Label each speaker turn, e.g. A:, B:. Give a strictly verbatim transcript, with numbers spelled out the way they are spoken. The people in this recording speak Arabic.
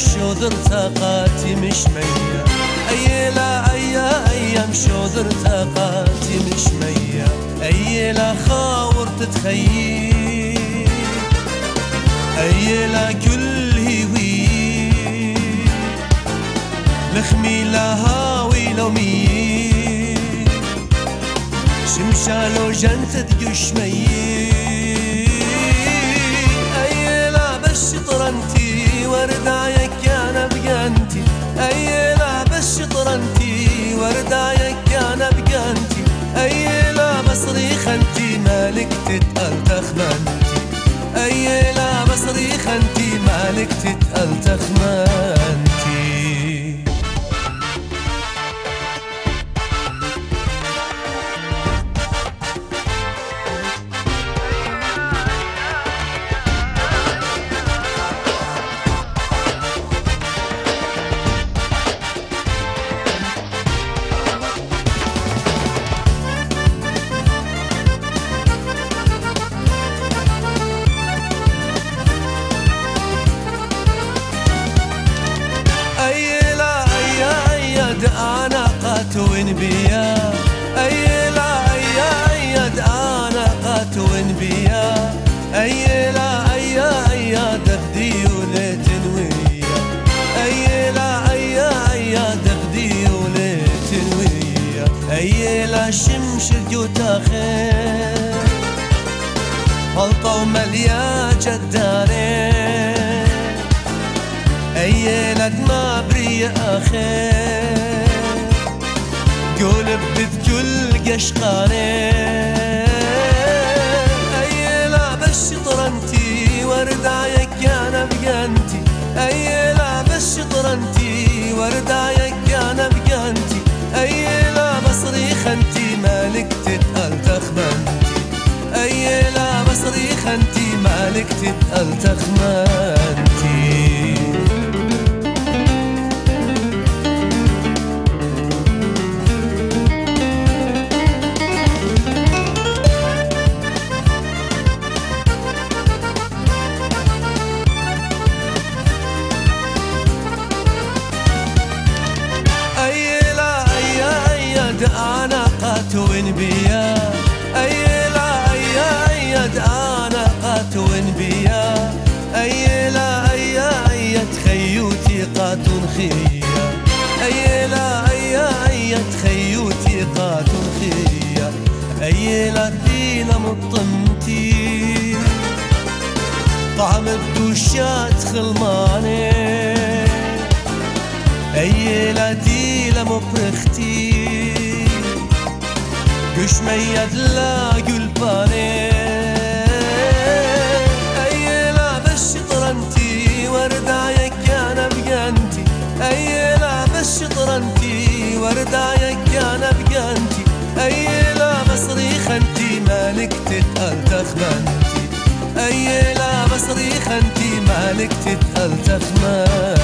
A: شوذر تاقاتي مش مية أيلا أيا أيام شوذر تاقاتي مش مية أيلا خاور تتخيل أيلا كل هوي لخمي لا هاوي لو مي شمشالو جنت تقش مي أيلا بالشطرنتي وردايك أنا بقانتي أيلا بالشطرنتي وردايك أنا بقانتي أيلا بصريخ انتي مالك تتقل تخمنتي أيلا بصريخ انتي مالك تتقل تخمنتي أنا قاتوين بيا أيلا أيا أيا أنا قاتوين بيا أيلا أيا أيا دغدي ولتنويا أيلا أيا أيا دغدي ولتنويا أيلا شمش الجوتا خير غلطة ومليا جدارين أيلا دما بريا أخير قلب بكل قشقاني أيلا بالشطرنتي وردايك أنا بقانتي أيلا بالشطرنتي وردايك أنا بقانتي أيلا بصريخ انتي مالك تتقل تخمنتي أيلا بصريخ انتي مالك تتقل تخمنتي أنا قاتوين بيا أيلا أيا أيا أنا قاتوين بيا أيلا أيا أيا تخيوتي قاتون خيا أيلا أيا أيا تخيوتي قاتون خيا أيلا دينا مطمتي طعم الدوشات خلماني أيلا ديلا مبرختي قش ميد لا قلباني أيلا بالشطرنتي وردايك أنا بقانتي أيلا بالشطرنتي وردايك أنا بقانتي أيلا بصريخ انتي مالك تتقل تخمنتي أيلا بصريخ انتي مالك تتقل تخمنتي